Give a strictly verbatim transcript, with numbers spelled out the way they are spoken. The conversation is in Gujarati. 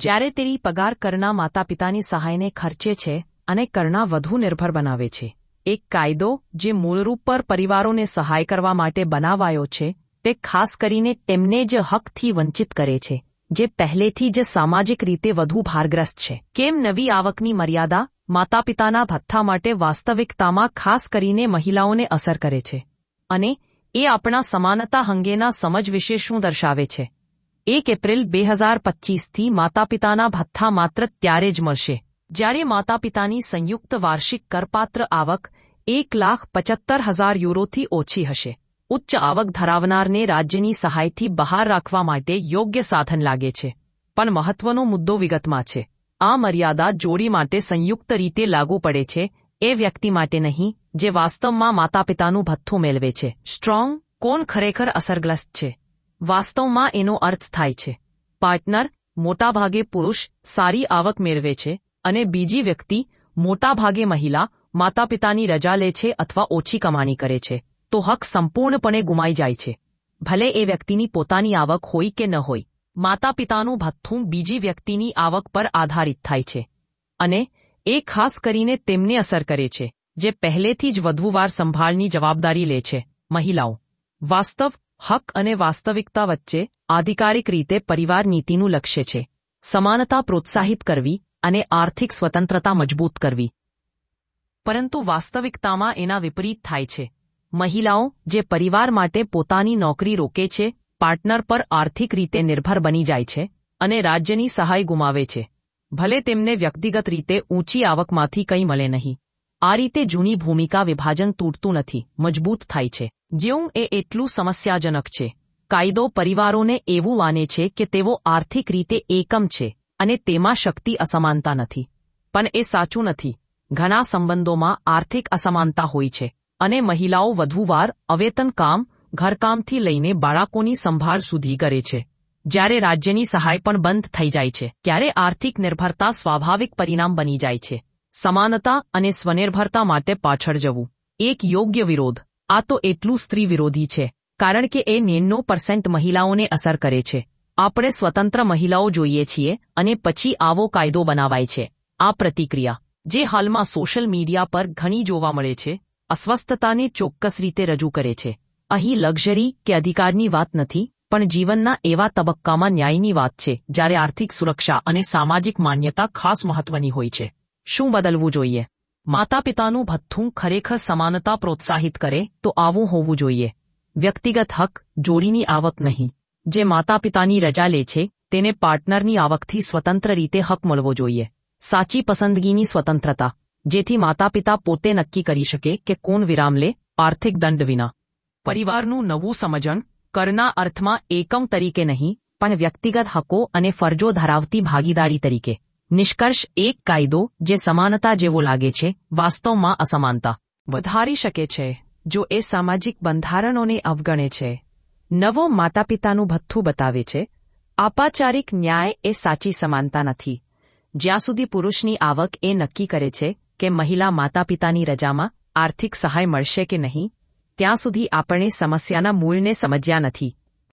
જ્યારે તેની પગાર કરના માતા પિતાની સહાયને ખર્ચે છે અને કરના વધુ નિર્ભર બનાવે છે. એક કાયદો જે મૂળરૂપ પર પરિવારોને સહાય કરવા માટે બનાવાયો છે તે ખાસ કરીને તેમને જ હકથી વંચિત કરે છે જે પહેલેથી જ સામાજિક રીતે વધુ ભારગ્રસ્ત છે. કેમ નવી આવકની મર્યાદા માતા પિતાના ભથ્થા માટે વાસ્તવિકતામાં ખાસ કરીને મહિલાઓને અસર કરે છે અને એ આપણા સમાનતા અંગેના સમજ વિશે શું દર્શાવે છે. એક એપ્રિલ બે હજાર પચીસથી માતા પિતાના ભથ્થા માત્ર ત્યારે જ મળશે જ્યારે માતા પિતાની સંયુક્ત વાર્ષિક કરપાત્ર આવક એક લાખ પચહત્તર હજાર યુરોથી ઓછી હશે. ઉચ્ચ આવક ધરાવનારને રાજ્યની સહાયથી બહાર રાખવા માટે યોગ્ય સાધન લાગે છે. પણ મહત્વનો મુદ્દો વિગતમાં છે. આ મર્યાદા જોડી માટે સંયુક્ત રીતે લાગુ પડે છે એ વ્યક્તિ માટે નહીં જે વાસ્તવમાં માતા પિતાનું ભથ્થું મેળવે છે. સ્ટ્રોંગ કોણ ખરેખર અસરગ્રસ્ત છે? વાસ્તવમાં એનો અર્થ થાય છે પાર્ટનર મોટાભાગે પુરુષ સારી આવક મેળવે છે અને બીજી વ્યક્તિ મોટાભાગે મહિલા માતા પિતાની રજા લે છે અથવા ઓછી કમાણી કરે છે તો હક સંપૂર્ણપણે ગુમાઈ જાય છે. ભલે એ વ્યક્તિની પોતાની આવક હોય કે ન હોય, માતા પિતાનું ભથ્થું બીજી વ્યક્તિની આવક પર આધારિત થાય છે અને એ ખાસ કરીને તેમને અસર કરે છે જે પહેલેથી જ વધુ વાર સંભાળની જવાબદારી લે છે. મહિલાઓ. વાસ્તવ હક અને વાસ્તવિકતા વચ્ચે આધિકારિક રીતે પરિવાર નીતિનું લક્ષ્ય છે સમાનતા પ્રોત્સાહિત કરવી અને આર્થિક સ્વતંત્રતા મજબૂત કરવી. પરંતુ વાસ્તવિકતામાં એના વિપરીત થાય છે. મહિલાઓ જે પરિવાર માટે પોતાની નોકરી રોકે છે, પાર્ટનર પર આર્થિક રીતે નિર્ભર બની જાય છે અને રાજ્યની સહાય ગુમાવે છે ભલે તેમને વ્યક્તિગત રીતે ઊંચી આવકમાંથી કંઈ મળે નહીં. આ રીતે જૂની ભૂમિકા વિભાજન તૂટતું નથી, મજબૂત થાય છે. જેવું એ એટલું સમસ્યાજનક છે. કાયદો પરિવારોને એવું માને છે કે તેઓ આર્થિક રીતે એકમ છે અને તેમાં શક્તિ અસમાનતા નથી. પણ એ સાચું નથી. ઘણા સંબંધોમાં આર્થિક અસમાનતા હોય છે અને મહિલાઓ વધુવાર અવેતન કામ, ઘરકામથી લઈને બાળકોની સંભાળ સુધી કરે છે. જ્યારે રાજ્યની સહાય પણ બંધ થઈ જાય છે ત્યારે આર્થિક નિર્ભરતા સ્વાભાવિક પરિણામ બની જાય છે. સમાનતા અને સ્વનિર્ભરતા માટે પાછળ જવું એક યોગ્ય વિરોધ. આ તો એટલું સ્ત્રી વિરોધી છે કારણ કે એ નેવું ટકા મહિલાઓને અસર કરે છે. આપણે સ્વતંત્ર મહિલાઓ જોઈએ છીએ અને પછી આવો કાયદો બનાવાય છે. આ પ્રતિક્રિયા જે હાલમાં સોશિયલ મીડિયા પર ઘણી જોવા મળે છે અસ્વસ્થતાને ચોક્કસ રીતે રજૂ કરે છે. અહીં લક્ઝરી કે અધિકારની વાત નથી પણ જીવનના એવા તબક્કામાં ન્યાયની વાત છે જ્યારે આર્થિક સુરક્ષા અને સામાજિક માન્યતા ખાસ મહત્વની હોય છે. શું બદલવું જોઈએ? માતા પિતાનું ભથ્થું ખરેખર સમાનતા પ્રોત્સાહિત કરે તો આવું હોવું જોઈએ. વ્યક્તિગત હક, જોડીની આવક નહીં. જે માતા પિતાની રજા લે છે તેને પાર્ટનરની આવકથી સ્વતંત્ર રીતે હક મળવો જોઈએ. સાચી પસંદગીની સ્વતંત્રતા જેથી માતા પિતા પોતે નક્કી કરી શકે કે કોણ વિરામ લે, આર્થિક દંડ વિના. પરિવારનું નવું સમજણ કરના અર્થમાં એકમ તરીકે નહીં પણ વ્યક્તિગત હકો અને ફરજો ધરાવતી ભાગીદારી તરીકે. નિષ્કર્ષ એક કાયદો જે સમાનતા જેવો લાગે છે વાસ્તવમાં અસમાનતા વધારી શકે છે જો એ સામાજિક બંધારણોને અવગણે છે. નવો માતા પિતાનું ભથ્થું બતાવે છે ઔપચારિક ન્યાય એ સાચી સમાનતા નથી. જ્યાં સુધી પુરુષની આવક એ નક્કી કરે છે કે મહિલા માતા પિતાની રજામાં આર્થિક સહાય મળશે કે નહીં ત્યાં સુધી આપણે સમસ્યાના મૂળને સમજ્યા નથી.